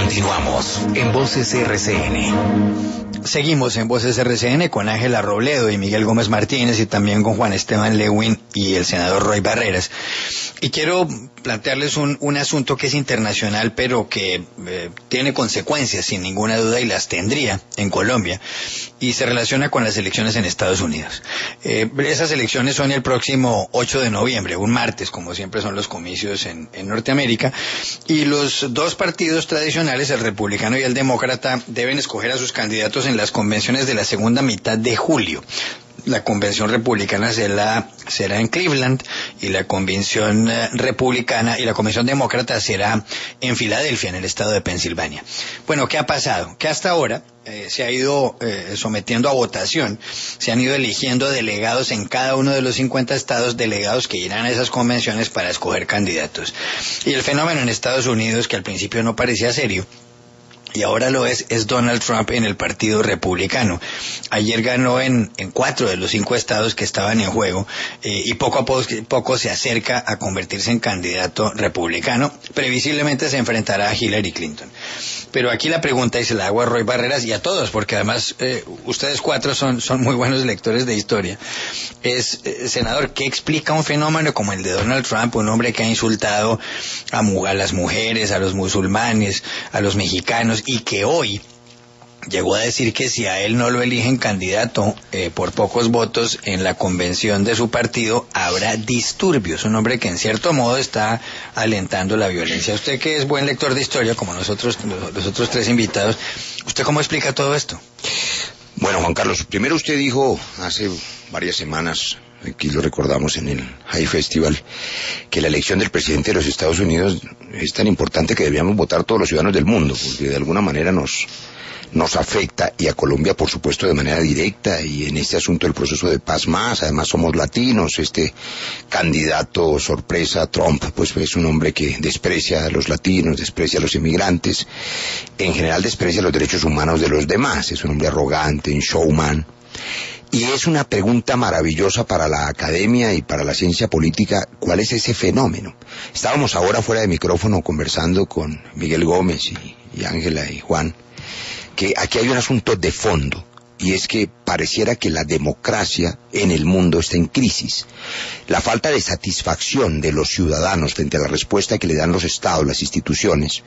Continuamos en Voces RCN. Seguimos en Voces RCN con Ángela Robledo y Miguel Gómez Martínez y también con Juan Esteban Lewin y el senador Roy Barreras. Y quiero plantearles un asunto que es internacional, pero que tiene consecuencias sin ninguna duda y las tendría en Colombia, y se relaciona con las elecciones en Estados Unidos. Esas elecciones son el próximo 8 de noviembre, un martes, como siempre son los comicios en Norteamérica, y los dos partidos tradicionales, el republicano y el demócrata, deben escoger a sus candidatos en las convenciones de la segunda mitad de julio. La convención republicana será en Cleveland y la convención republicana y la convención demócrata será en Filadelfia, en el estado de Pensilvania. Bueno, ¿qué ha pasado? Que hasta ahora se ha ido sometiendo a votación, se han ido eligiendo delegados en cada uno de los 50 estados, delegados que irán a esas convenciones para escoger candidatos. Y el fenómeno en Estados Unidos, que al principio no parecía serio, y ahora lo es Donald Trump en el Partido Republicano. Ayer ganó en 4 de los 5 estados que estaban en juego, y poco a poco se acerca a convertirse en candidato republicano. Previsiblemente se enfrentará a Hillary Clinton. Pero aquí la pregunta, y se la hago a Roy Barreras y a todos, porque además ustedes cuatro son muy buenos lectores de historia, es, senador, ¿qué explica un fenómeno como el de Donald Trump, un hombre que ha insultado a las mujeres, a los musulmanes, a los mexicanos, y que hoy llegó a decir que si a él no lo eligen candidato por pocos votos en la convención de su partido, habrá disturbios? Un hombre que en cierto modo está alentando la violencia. Usted, que es buen lector de historia, como nosotros, los otros tres invitados, ¿usted cómo explica todo esto? Bueno, Juan Carlos, primero usted dijo hace varias semanas, aquí lo recordamos en el High Festival, que la elección del presidente de los Estados Unidos es tan importante que deberíamos votar todos los ciudadanos del mundo, porque de alguna manera nos afecta, y a Colombia por supuesto de manera directa, y en este asunto del proceso de paz más. Además somos latinos. Este candidato sorpresa, Trump, pues es un hombre que desprecia a los latinos, desprecia a los inmigrantes, en general desprecia los derechos humanos de los demás. Es un hombre arrogante, un showman. Y es una pregunta maravillosa para la academia y para la ciencia política: ¿cuál es ese fenómeno? Estábamos ahora fuera de micrófono conversando con Miguel Gómez y Ángela y Juan, que aquí hay un asunto de fondo, y es que pareciera que la democracia en el mundo está en crisis. La falta de satisfacción de los ciudadanos frente a la respuesta que le dan los estados, las instituciones,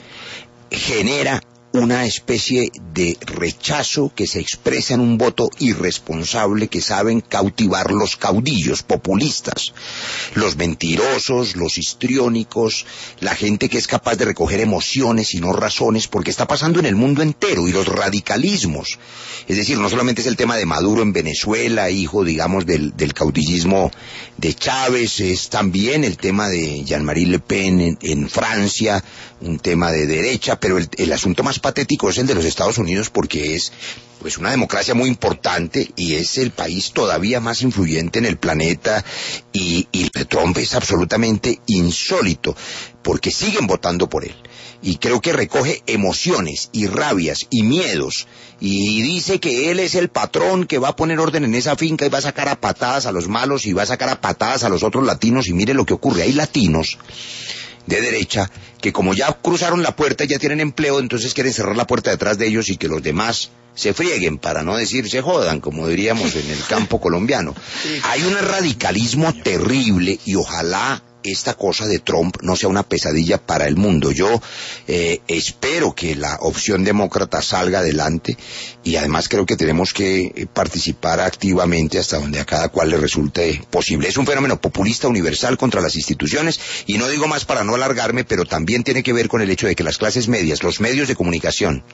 genera una especie de rechazo que se expresa en un voto irresponsable que saben cautivar los caudillos populistas, los mentirosos, los histriónicos, la gente que es capaz de recoger emociones y no razones, porque está pasando en el mundo entero. Y los radicalismos, es decir, no solamente es el tema de Maduro en Venezuela, hijo, digamos, del caudillismo de Chávez, es también el tema de Jean-Marie Le Pen en Francia, un tema de derecha, pero el asunto más patético es el de los Estados Unidos, porque es pues una democracia muy importante y es el país todavía más influyente en el planeta, y Trump es absolutamente insólito porque siguen votando por él, y creo que recoge emociones y rabias y miedos, y dice que él es el patrón que va a poner orden en esa finca y va a sacar a patadas a los malos y va a sacar a patadas a los otros latinos. Y mire lo que ocurre: hay latinos de derecha que, como ya cruzaron la puerta y ya tienen empleo, entonces quieren cerrar la puerta detrás de ellos y que los demás se frieguen, para no decir se jodan, como diríamos en el campo colombiano. Hay un radicalismo terrible, y ojalá esta cosa de Trump no sea una pesadilla para el mundo. Yo espero que la opción demócrata salga adelante, y además creo que tenemos que participar activamente hasta donde a cada cual le resulte posible. Es un fenómeno populista universal contra las instituciones, y no digo más para no alargarme, pero también tiene que ver con el hecho de que las clases medias, los medios de comunicación,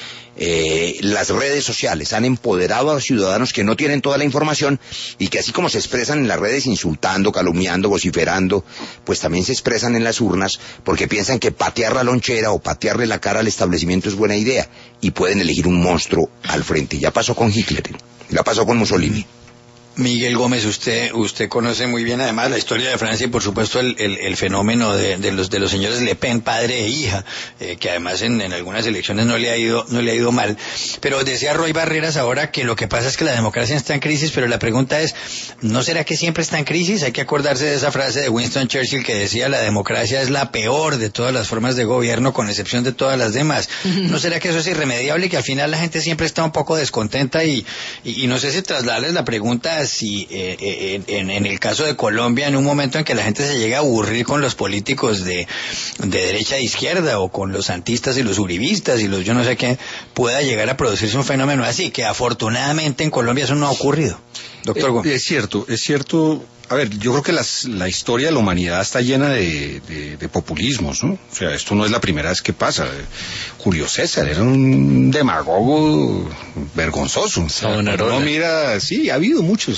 las redes sociales han empoderado a los ciudadanos que no tienen toda la información, y que así como se expresan en las redes insultando, calumniando, vociferando, pues también se expresan en las urnas, porque piensan que patear la lonchera o patearle la cara al establecimiento es buena idea, y pueden elegir un monstruo al frente. Ya pasó con Hitler, ya pasó con Mussolini. Miguel Gómez, usted conoce muy bien además la historia de Francia y por supuesto el fenómeno de los señores Le Pen, padre e hija, que además en algunas elecciones no le ha ido mal. Pero decía Roy Barreras ahora que lo que pasa es que la democracia está en crisis, pero la pregunta es, ¿no será que siempre está en crisis? Hay que acordarse de esa frase de Winston Churchill que decía, la democracia es la peor de todas las formas de gobierno con excepción de todas las demás. ¿No será que eso es irremediable y que al final la gente siempre está un poco descontenta y no sé si trasladarles la pregunta si en el caso de Colombia, en un momento en que la gente se llega a aburrir con los políticos de derecha e izquierda o con los santistas y los uribistas y los yo no sé qué, pueda llegar a producirse un fenómeno así, que afortunadamente en Colombia eso no ha ocurrido. Doctor Gómez. Es cierto. A ver, yo creo que la historia de la humanidad está llena de populismos, ¿no? O sea, esto no es la primera vez que pasa. Julio César era un demagogo vergonzoso. No, mira, sí, ha habido muchos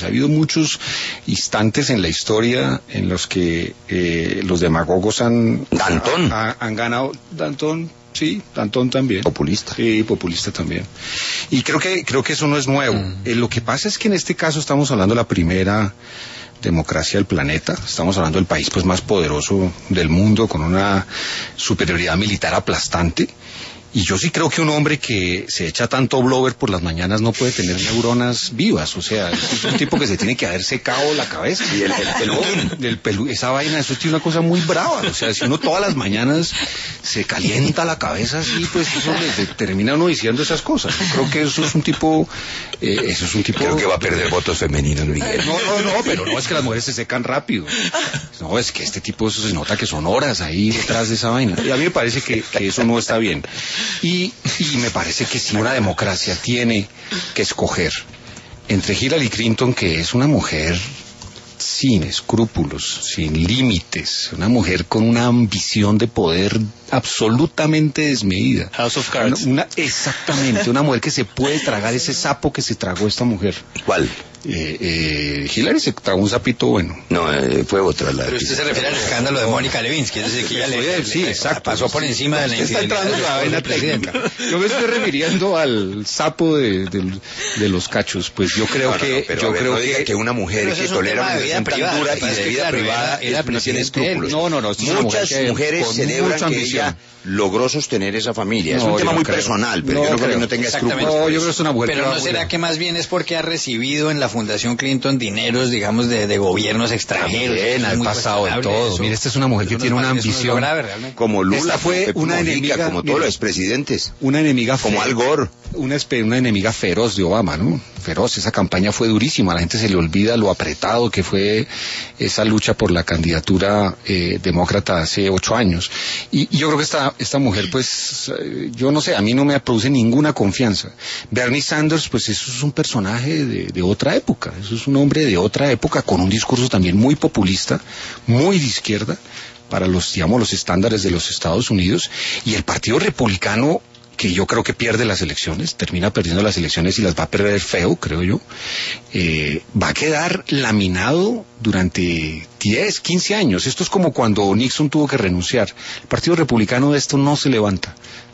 instantes en la historia en los que los demagogos han ganado. Danton. Sí, Danton también. Populista. Sí, populista también. Y creo que eso no es nuevo. Lo que pasa es que en este caso estamos hablando de la primera democracia del planeta, estamos hablando del país pues más poderoso del mundo, con una superioridad militar aplastante. Y yo sí creo que un hombre que se echa tanto blower por las mañanas no puede tener neuronas vivas, o sea, es un tipo que se tiene que haber secado la cabeza. Y el pelú, esa vaina, eso tiene una cosa muy brava, o sea, si uno todas las mañanas se calienta la cabeza así, pues eso le termina uno diciendo esas cosas. Yo creo que eso es un tipo... Creo que va a perder votos femeninos, Miguel. No, pero no es que las mujeres se secan rápido. No, es que este tipo, eso se nota que son horas ahí detrás de esa vaina. Y a mí me parece que eso no está bien. Y me parece que si una democracia tiene que escoger entre Hillary Clinton, que es una mujer sin escrúpulos, sin límites, una mujer con una ambición de poder absolutamente desmedida. House of Cards. Exactamente, una mujer que se puede tragar ese sapo que se tragó esta mujer. ¿Cuál? Hillary se tragó un sapito bueno. No, fue otra. Pero usted se refiere al escándalo de Mónica Lewinsky, es decir, que ella exacto, pasó por encima de la infidelidad de la presidenta. Yo me estoy refiriendo al sapo de los cachos, pues yo creo que una mujer que tolera una relación tan dura y de vida privada no tiene escrúpulos. Muchas mujeres celebran que ella logró sostener esa familia. Es un tema muy personal, pero yo no creo que no tenga escrúpulos. No, yo creo que es una mujer. Pero ¿no será que más bien es porque ha recibido en la Fundación Clinton dineros, digamos, de gobiernos extranjeros? También, al pasado de todo. Eso. Mira, esta es una mujer que tiene una ambición. Como Lula, esta fue una enemiga, como todos los expresidentes. Una enemiga como Al Gore. Una enemiga feroz de Obama, ¿no? Feroz, esa campaña fue durísima, a la gente se le olvida lo apretado que fue esa lucha por la candidatura demócrata hace 8 años. Y yo creo que esta mujer, pues, yo no sé, a mí no me produce ninguna confianza. Bernie Sanders, pues eso es un personaje de otra época, eso es un hombre de otra época con un discurso también muy populista, muy de izquierda, para los estándares de los Estados Unidos, y el Partido Republicano, que yo creo que pierde las elecciones, termina perdiendo las elecciones y las va a perder feo, creo yo, va a quedar laminado durante 10, 15 años. Esto es como cuando Nixon tuvo que renunciar. El Partido Republicano de esto no se levanta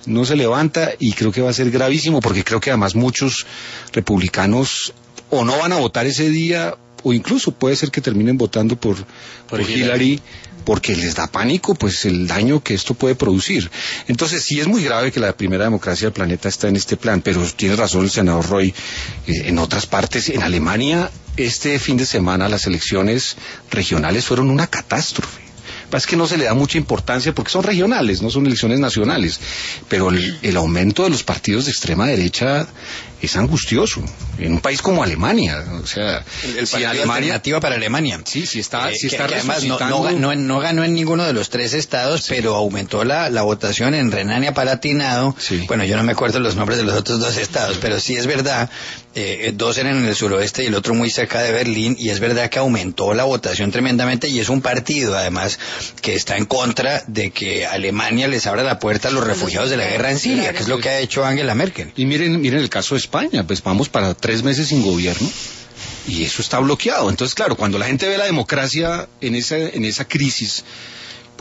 y creo que va a ser gravísimo, porque creo que además muchos republicanos o no van a votar ese día, o incluso puede ser que terminen votando por Hillary, porque les da pánico pues el daño que esto puede producir. Entonces sí es muy grave que la primera democracia del planeta está en este plan, pero tiene razón el senador Roy, en otras partes, en Alemania, este fin de semana las elecciones regionales fueron una catástrofe. Es que no se le da mucha importancia porque son regionales, no son elecciones nacionales, pero el aumento de los partidos de extrema derecha es angustioso en un país como Alemania. O sea, el si Alemania, alternativa para Alemania. Sí está que además no ganó en ninguno de los 3 estados, sí, pero aumentó la votación en Renania-Palatinado. Sí. Bueno, yo no me acuerdo los nombres de los otros 2 estados, pero sí es verdad, 2 eran en el suroeste y el otro muy cerca de Berlín, y es verdad que aumentó la votación tremendamente, y es un partido además que está en contra de que Alemania les abra la puerta a los refugiados de la guerra en Siria, que es lo que ha hecho Angela Merkel. Y miren el caso de España, pues vamos para 3 meses sin gobierno y eso está bloqueado. Entonces, claro, cuando la gente ve la democracia en esa crisis,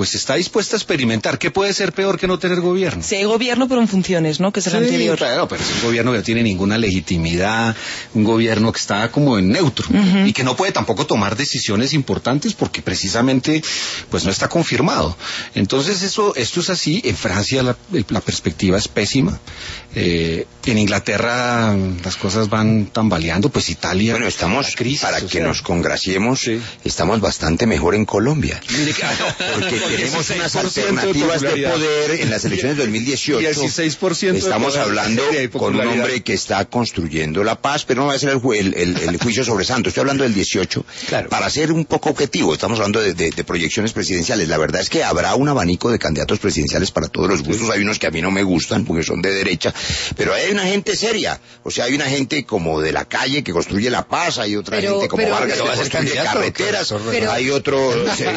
pues está dispuesta a experimentar. ¿Qué puede ser peor que no tener gobierno? Sí, hay gobierno, pero en funciones, ¿no? Que es el anterior. Claro, pero es un gobierno que no tiene ninguna legitimidad, un gobierno que está como en neutro y que no puede tampoco tomar decisiones importantes porque precisamente pues no está confirmado. Entonces esto es así. En Francia la perspectiva es pésima. En Inglaterra las cosas van tambaleando, pues Italia... Bueno, estamos, crisis, para que nos congraciemos, estamos bastante mejor en Colombia. Porque tenemos unas alternativas de poder en las elecciones de 2018. 16% estamos hablando con un hombre que está construyendo la paz, pero no va a ser el juicio sobre Santos. Estoy hablando del 18. Claro. Para ser un poco objetivo, estamos hablando de proyecciones presidenciales. La verdad es que habrá un abanico de candidatos presidenciales para todos los gustos. Hay unos que a mí no me gustan porque son de derecha, pero hay una gente seria. O sea, hay una gente como de la calle que construye la paz, hay otra gente como Vargas que construye carreteras, hay otro...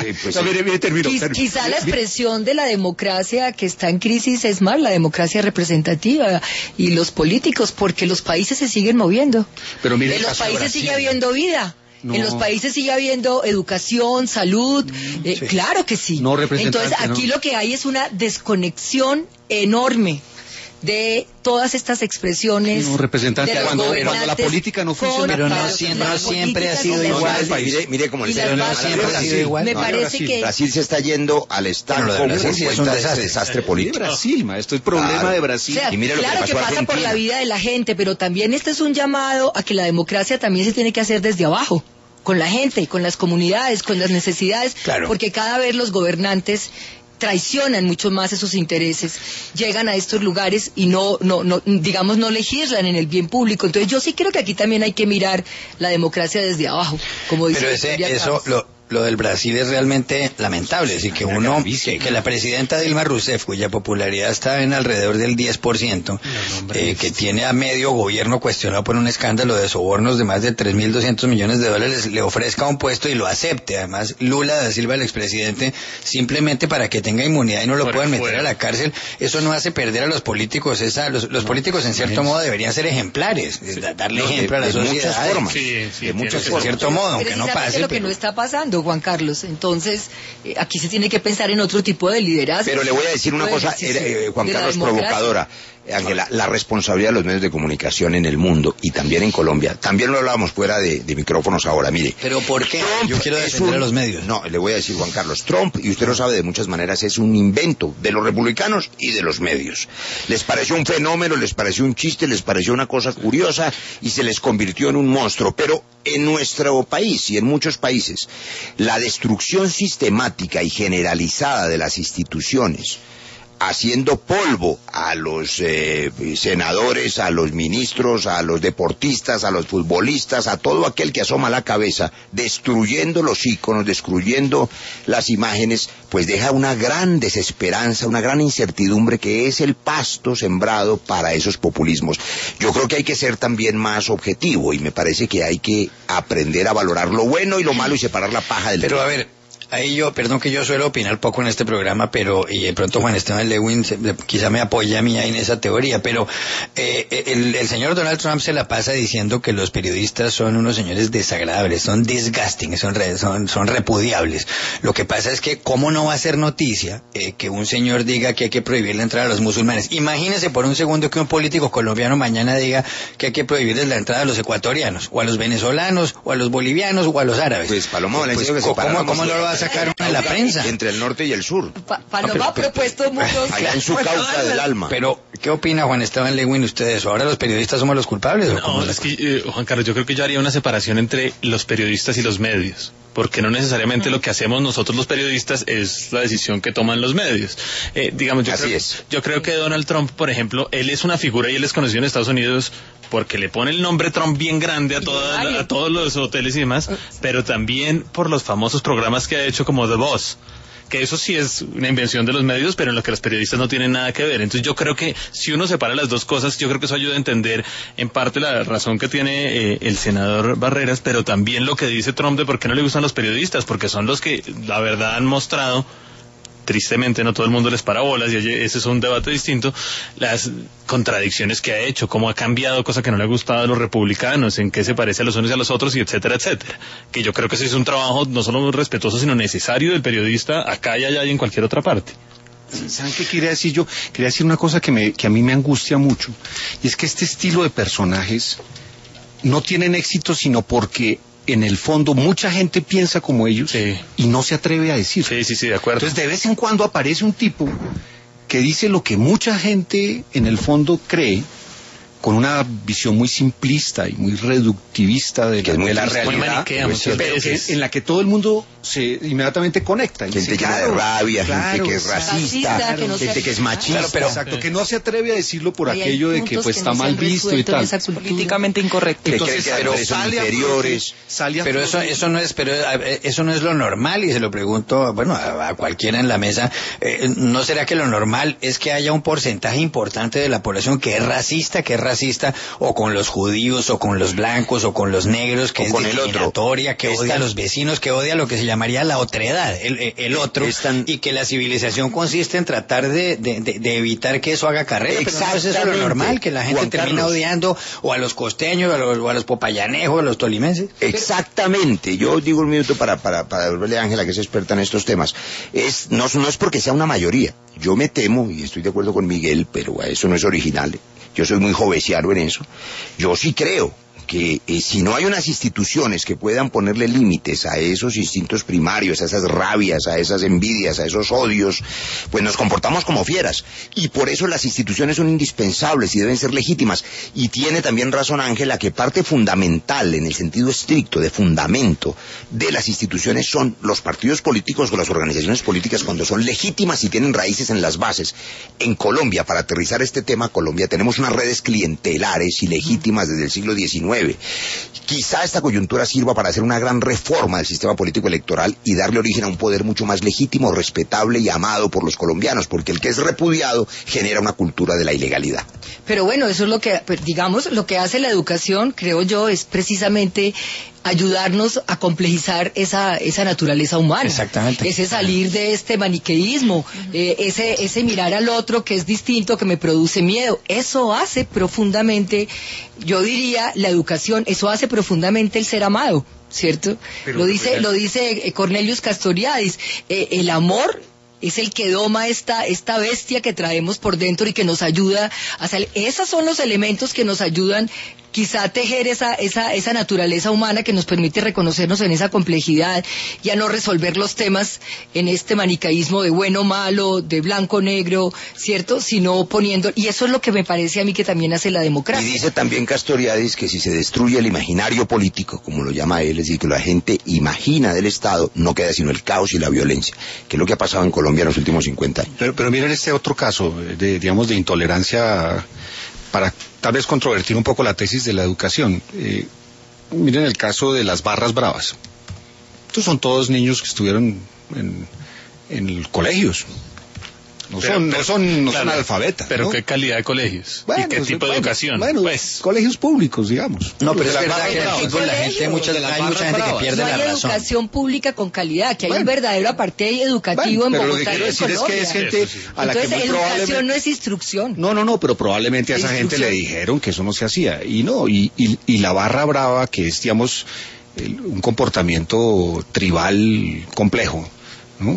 Quizá la expresión de la democracia que está en crisis es más la democracia representativa y los políticos, porque los países se siguen moviendo. Pero mire, en los países sigue habiendo vida. No. En los países sigue habiendo educación, salud, claro que sí. No, representante, entonces aquí lo que hay es una desconexión enorme de todas estas expresiones. No, representante, cuando la política no funciona, pero no siempre ha sido igual. Mire cómo el no siempre ha sido igual. Me parece que Brasil se está yendo al estanco. Brasil es un desastre político. Brasil, maestro, el problema de Brasil. O sea, y mire lo claro que pasa por la vida de la gente, pero también este es un llamado a que la democracia también se tiene que hacer desde abajo, con la gente, con las comunidades, con las necesidades, porque cada vez los gobernantes traicionan mucho más esos intereses, llegan a estos lugares y no legislan en el bien público. Entonces yo sí creo que aquí también hay que mirar la democracia desde abajo, como dice. Pero lo del Brasil es realmente lamentable, así que que la presidenta Dilma Rousseff, cuya popularidad está en alrededor del 10%, que tiene a medio gobierno cuestionado por un escándalo de sobornos de más de 3.200 millones de dólares, le ofrezca un puesto y lo acepte. Además, Lula da Silva, el expresidente, simplemente para que tenga inmunidad y no lo puedan meter a la cárcel, eso no hace perder a los políticos. Los políticos en cierto modo deberían ser ejemplares, darle ejemplo a la sociedad. Muchas formas. De muchas formas. En cierto modo, aunque no pase. Lo que no está pasando, Juan Carlos. Entonces, aquí se tiene que pensar en otro tipo de liderazgo. Pero le voy a decir una cosa, Juan Carlos, provocadora. Ángela, la responsabilidad de los medios de comunicación en el mundo y también en Colombia, también lo hablábamos fuera de micrófonos ahora, mire. ¿Pero por qué? Yo quiero defender a los medios. No, le voy a decir, Juan Carlos, Trump, y usted lo sabe de muchas maneras, es un invento de los republicanos y de los medios. Les pareció un fenómeno, les pareció un chiste, les pareció una cosa curiosa y se les convirtió en un monstruo. Pero en nuestro país y en muchos países, la destrucción sistemática y generalizada de las instituciones, haciendo polvo a los senadores, a los ministros, a los deportistas, a los futbolistas, a todo aquel que asoma la cabeza, destruyendo los íconos, destruyendo las imágenes, pues deja una gran desesperanza, una gran incertidumbre que es el pasto sembrado para esos populismos. Yo creo que hay que ser también más objetivo y me parece que hay que aprender a valorar lo bueno y lo malo y separar la paja del trigo. Pero a ver, ahí perdón que yo suelo opinar poco en este programa, pero y de pronto Juan Esteban Lewin quizá me apoya a mí ahí en esa teoría, pero el señor Donald Trump se la pasa diciendo que los periodistas son unos señores desagradables, son disgusting, son repudiables. Lo que pasa es que cómo no va a ser noticia que un señor diga que hay que prohibir la entrada a los musulmanes. Imagínese por un segundo que un político colombiano mañana diga que hay que prohibirles la entrada a los ecuatorianos, o a los venezolanos, o a los bolivianos, o a los árabes. Pues Paloma Valencia, ¿cómo no lo va a sacar en la prensa? Entre el norte y el sur. Paloma ha propuesto muchos... Allá en su causa del alma. Pero, ¿qué opina Juan Esteban Lewin usted de eso? ¿Ahora los periodistas somos los culpables? No, es que, Juan Carlos, yo creo que yo haría una separación entre los periodistas y los medios. Porque no necesariamente lo que hacemos nosotros los periodistas es la decisión que toman los medios. Yo creo que Donald Trump, por ejemplo, él es una figura y él es conocido en Estados Unidos porque le pone el nombre Trump bien grande a todos los hoteles y demás, pero también por los famosos programas que ha hecho como The Boss, que eso sí es una invención de los medios, pero en lo que los periodistas no tienen nada que ver. Entonces yo creo que si uno separa las dos cosas, yo creo que eso ayuda a entender en parte la razón que tiene el senador Barreras, pero también lo que dice Trump de por qué no le gustan los periodistas, porque son los que la verdad han mostrado tristemente no todo el mundo les para bolas, y ese es un debate distinto, las contradicciones que ha hecho, cómo ha cambiado, cosa que no le ha gustado a los republicanos, en qué se parece a los unos y a los otros, y etcétera, etcétera. Que yo creo que ese es un trabajo no solo respetuoso, sino necesario del periodista acá y allá y en cualquier otra parte. ¿Saben qué quería decir yo? Quería decir una cosa que a mí me angustia mucho, y es que este estilo de personajes no tienen éxito sino porque en el fondo mucha gente piensa como ellos, sí, y no se atreve a decir. Sí, de acuerdo. Entonces de vez en cuando aparece un tipo que dice lo que mucha gente en el fondo cree, con una visión muy simplista y muy reductivista de la realidad, pero en la que todo el mundo se inmediatamente conecta. Gente que de rabia, gente que es racista, gente que es machista. Pero exacto, que no se atreve a decirlo por aquello de que pues está mal visto y tal. Políticamente incorrecto. Entonces, pero eso no es lo normal, y se lo pregunto, bueno, a cualquiera en la mesa, ¿no será que lo normal es que haya un porcentaje importante de la población que es racista, o con los judíos, o con los blancos, o con los negros, que es discriminatoria, que odia a los vecinos, que odia lo que se llamaría la otredad, el otro, y que la civilización consiste en tratar de evitar que eso haga carrera? Pero no es eso lo normal, que la gente termina odiando o a los costeños, o a los popayanejos, a los tolimenses. Exactamente. Yo digo un minuto para devolverle a Ángela, que es experta en estos temas. No es porque sea una mayoría. Yo me temo, y estoy de acuerdo con Miguel, pero eso no es original. Yo soy muy jovesiano en eso. Yo sí creo que si no hay unas instituciones que puedan ponerle límites a esos instintos primarios, a esas rabias, a esas envidias, a esos odios, pues nos comportamos como fieras. Y por eso las instituciones son indispensables y deben ser legítimas. Y tiene también razón Ángela, que parte fundamental, en el sentido estricto de fundamento de las instituciones, son los partidos políticos o las organizaciones políticas cuando son legítimas y tienen raíces en las bases. En Colombia, para aterrizar este tema, Colombia, tenemos unas redes clientelares y legítimas desde el siglo XIX. Quizá esta coyuntura sirva para hacer una gran reforma del sistema político electoral y darle origen a un poder mucho más legítimo, respetable y amado por los colombianos, porque el que es repudiado genera una cultura de la ilegalidad. Pero bueno, eso es lo que, digamos, lo que hace la educación, creo yo, es precisamente ayudarnos a complejizar esa naturaleza humana. Exactamente. Ese salir de este maniqueísmo, ese mirar al otro que es distinto, que me produce miedo. Eso hace profundamente, yo diría, la educación, eso hace profundamente el ser amado, ¿cierto? Lo dice Cornelius Castoriadis, el amor es el que doma esta bestia que traemos por dentro y que nos ayuda a salir. Esos son los elementos que nos ayudan quizá a tejer esa naturaleza humana que nos permite reconocernos en esa complejidad y a no resolver los temas en este manicaísmo de bueno malo, de blanco negro, ¿cierto? Sino poniendo, y eso es lo que me parece a mí que también hace la democracia. Y dice también Castoriadis que si se destruye el imaginario político, como lo llama él, es decir, que la gente imagina del Estado, no queda sino el caos y la violencia, que es lo que ha pasado en Colombia en los últimos 50 años. Pero miren este otro caso de intolerancia, para tal vez controvertir un poco la tesis de la educación. Miren el caso de las barras bravas. Estos son todos niños que estuvieron en colegios. No son analfabetas. Pero ¿no? ¿qué calidad de colegios? ¿Y qué tipo de educación? Pues colegios públicos, digamos. No, pero es verdad que en el fútbol hay mucha gente que pierde la razón. No hay educación pública con calidad, que hay un verdadero apartheid educativo en Bogotá y en Colombia. Es que es gente a la entonces, que educación no es instrucción. No, pero probablemente a esa gente le dijeron que eso no se hacía. Y la barra brava, que es, digamos, un comportamiento tribal complejo, ¿no?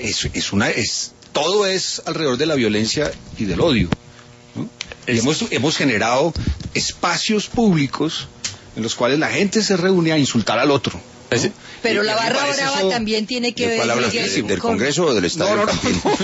Todo es alrededor de la violencia y del odio, ¿no? Y hemos generado espacios públicos en los cuales la gente se reúne a insultar al otro, ¿no? Pero la barra brava también tiene que ver... ¿Cuál hablas? ¿Del Congreso o del Estado? No.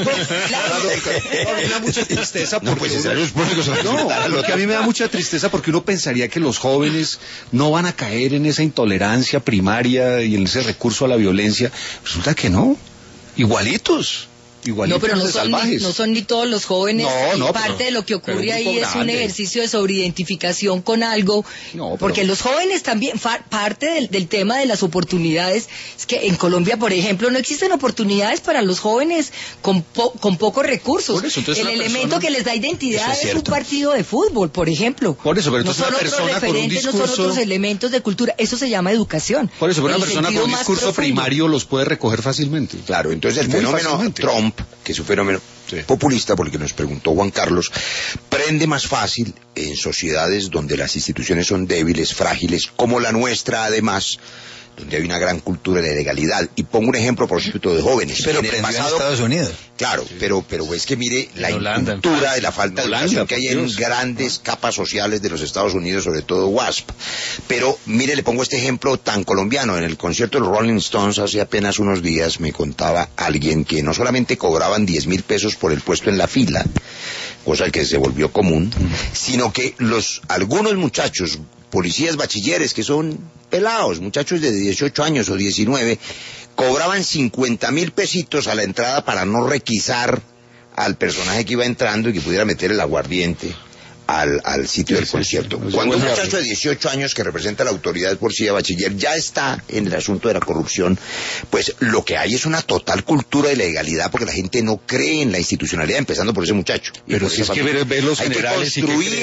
Me da mucha tristeza porque... Porque a mí me da mucha tristeza porque uno pensaría que los jóvenes no van a caer en esa intolerancia primaria y en ese recurso a la violencia. Resulta que no, igualitos. No, pero no son ni todos los jóvenes. No, parte de lo que ocurre ahí es un ejercicio de sobreidentificación con algo. Porque los jóvenes también, parte del tema de las oportunidades, es que en Colombia, por ejemplo, no existen oportunidades para los jóvenes con pocos recursos. El elemento que les da identidad es un partido de fútbol, por ejemplo. Por eso, pero no son otros referentes, no son otros elementos de cultura. Eso se llama educación. Por eso, pero una persona con un discurso primario los puede recoger fácilmente. Claro, entonces el fenómeno Trump Trump, que es un fenómeno populista, porque nos preguntó Juan Carlos, prende más fácil en sociedades donde las instituciones son débiles, frágiles, como la nuestra además, donde hay una gran cultura de legalidad. Y pongo un ejemplo a propósito de jóvenes. Pero en el pasado, en Estados Unidos. Claro, pero es que mire la cultura de la falta de educación que hay en grandes capas sociales de los Estados Unidos, sobre todo WASP. Pero mire, le pongo este ejemplo tan colombiano. En el concierto de los Rolling Stones hace apenas unos días me contaba alguien que no solamente cobraban 10.000 pesos por el puesto en la fila, cosa que se volvió común, sino que algunos muchachos, policías bachilleres, que son pelados, muchachos de 18 años o 19, cobraban 50.000 pesitos a la entrada para no requisar al personaje que iba entrando y que pudiera meter el aguardiente al sitio del concierto. Cuando un muchacho de 18 años que representa la autoridad de policía bachiller ya está en el asunto de la corrupción, pues lo que hay es una total cultura de legalidad, porque la gente no cree en la institucionalidad, empezando por ese muchacho. Pero si es que ver los generales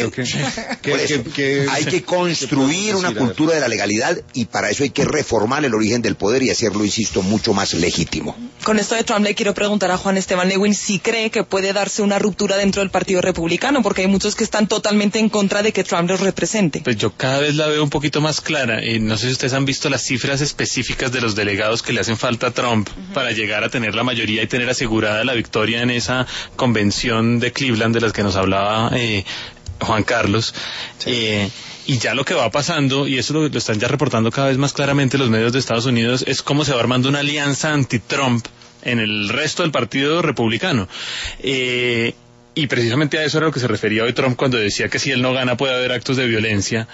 hay que construir una cultura de la legalidad, y para eso hay que reformar el origen del poder y hacerlo, insisto, mucho más legítimo. Con esto de Trump le quiero preguntar a Juan Esteban Lewin si cree que puede darse una ruptura dentro del Partido Republicano, porque hay muchos que están totalmente en contra de que Trump los represente. Pues yo cada vez la veo un poquito más clara, y no sé si ustedes han visto las cifras específicas de los delegados que le hacen falta a Trump para llegar a tener la mayoría y tener asegurada la victoria en esa convención de Cleveland de las que nos hablaba Juan Carlos. Y ya lo que va pasando, y eso lo están ya reportando cada vez más claramente los medios de Estados Unidos, es cómo se va armando una alianza anti-Trump en el resto del Partido Republicano. Y precisamente a eso era lo que se refería hoy Trump cuando decía que si él no gana puede haber actos de violencia.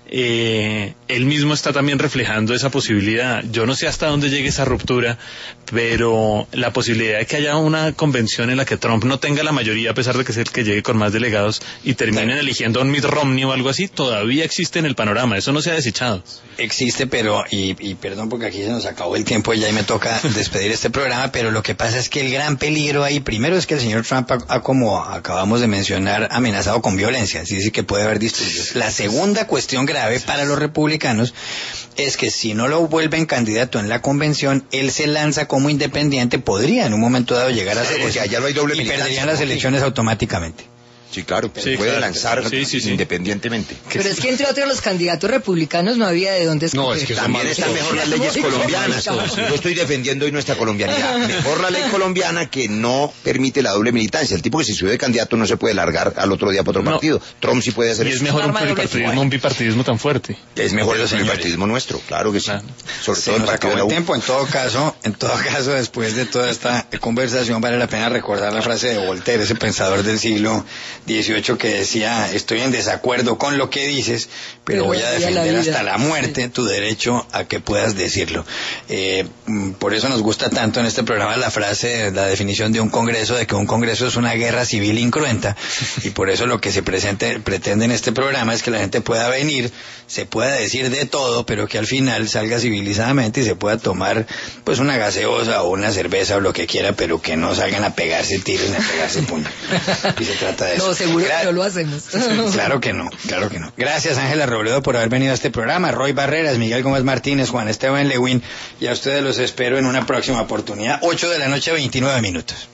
Él mismo está también reflejando esa posibilidad. Yo no sé hasta dónde llegue esa ruptura, pero la posibilidad de que haya una convención en la que Trump no tenga la mayoría, a pesar de que es el que llegue con más delegados, y terminen eligiendo a un Mitt Romney o algo así, todavía existe en el panorama. Eso no se ha desechado. Existe, pero, y perdón porque aquí se nos acabó el tiempo y ya me toca despedir este programa, pero lo que pasa es que el gran peligro ahí, primero es que el señor Trump como acabamos de mencionar, amenazado con violencia, así dice que puede haber disturbios. La segunda cuestión grave para los republicanos es que si no lo vuelven candidato en la convención, él se lanza como independiente, podría en un momento dado llegar a ser eso, ya no hay doble y perderían las elecciones automáticamente. Sí, claro, puede lanzar independientemente. Pero es que entre otros los candidatos republicanos no había de dónde escoger. No, es que también están mejor las leyes colombianas. Yo estoy defendiendo hoy nuestra colombianidad. Mejor la ley colombiana que no permite la doble militancia. El tipo que se sube de candidato no se puede largar al otro día para otro partido. Trump sí puede hacer eso. Y es mejor un bipartidismo tan fuerte. Es mejor el bipartidismo nuestro, claro que sí. Sobre todo para que el tiempo. En todo caso, después de toda esta conversación, vale la pena recordar la frase de Voltaire, ese pensador del siglo 18 que decía: estoy en desacuerdo con lo que dices, pero voy a defender hasta la muerte tu derecho a que puedas decirlo. Por eso nos gusta tanto en este programa la frase, la definición de un congreso, de que un congreso es una guerra civil incruenta, y por eso lo que se pretende en este programa es que la gente pueda venir, se pueda decir de todo, pero que al final salga civilizadamente y se pueda tomar pues una gaseosa o una cerveza o lo que quiera, pero que no salgan a pegarse tiros ni a pegarse puños. Y se trata de eso. No, seguro que no lo hacemos. Claro que no. Gracias, Ángela Robledo, por haber venido a este programa. Roy Barreras, Miguel Gómez Martínez, Juan Esteban Lewin, y a ustedes los espero en una próxima oportunidad, 8 de la noche, 29 minutos.